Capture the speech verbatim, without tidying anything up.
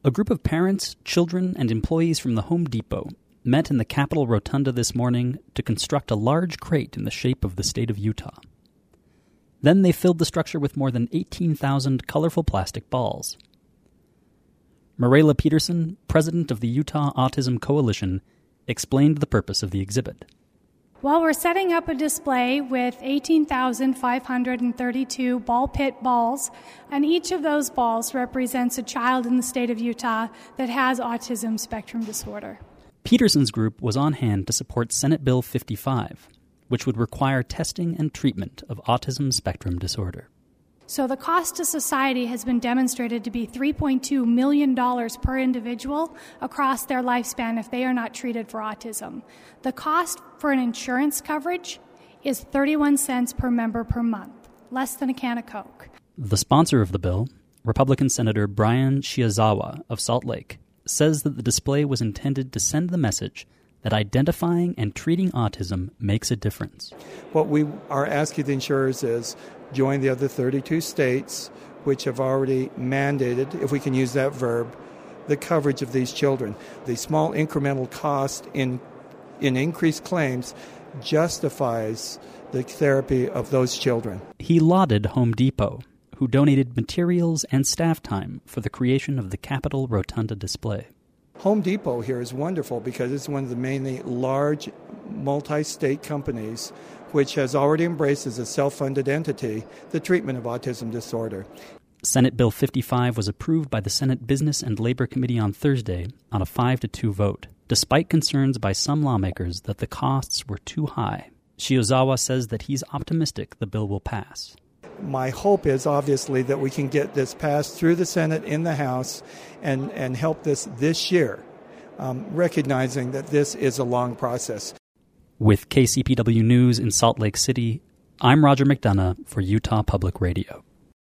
A group of parents, children, and employees from the Home Depot met in the Capitol Rotunda this morning to construct a large crate in the shape of the state of Utah. Then they filled the structure with more than eighteen thousand colorful plastic balls. Marela Peterson, president of the Utah Autism Coalition, explained the purpose of the exhibit. Well, we're setting up a display with eighteen thousand five hundred thirty-two ball pit balls, and each of those balls represents a child in the state of Utah that has autism spectrum disorder. Peterson's group was on hand to support Senate Bill fifty-five, which would require testing and treatment of autism spectrum disorder. So the cost to society has been demonstrated to be three point two million dollars per individual across their lifespan if they are not treated for autism. The cost for an insurance coverage is thirty-one cents per member per month, less than a can of Coke. The sponsor of the bill, Republican Senator Brian Shiozawa of Salt Lake, says that the display was intended to send the message that identifying and treating autism makes a difference. What we are asking the insurers is join the other thirty-two states, which have already mandated, if we can use that verb, the coverage of these children. The small incremental cost in in increased claims justifies the therapy of those children. He lauded Home Depot, who donated materials and staff time for the creation of the Capitol Rotunda display. Home Depot here is wonderful because it's one of the mainly large multi-state companies which has already embraced as a self-funded entity the treatment of autism disorder. Senate Bill fifty-five was approved by the Senate Business and Labor Committee on Thursday on a five to two vote, despite concerns by some lawmakers that the costs were too high. Shiozawa says that he's optimistic the bill will pass. My hope is obviously that we can get this passed through the Senate in the House and, and help this this year, um, recognizing that this is a long process. With K C P W News in Salt Lake City, I'm Roger McDonough for Utah Public Radio.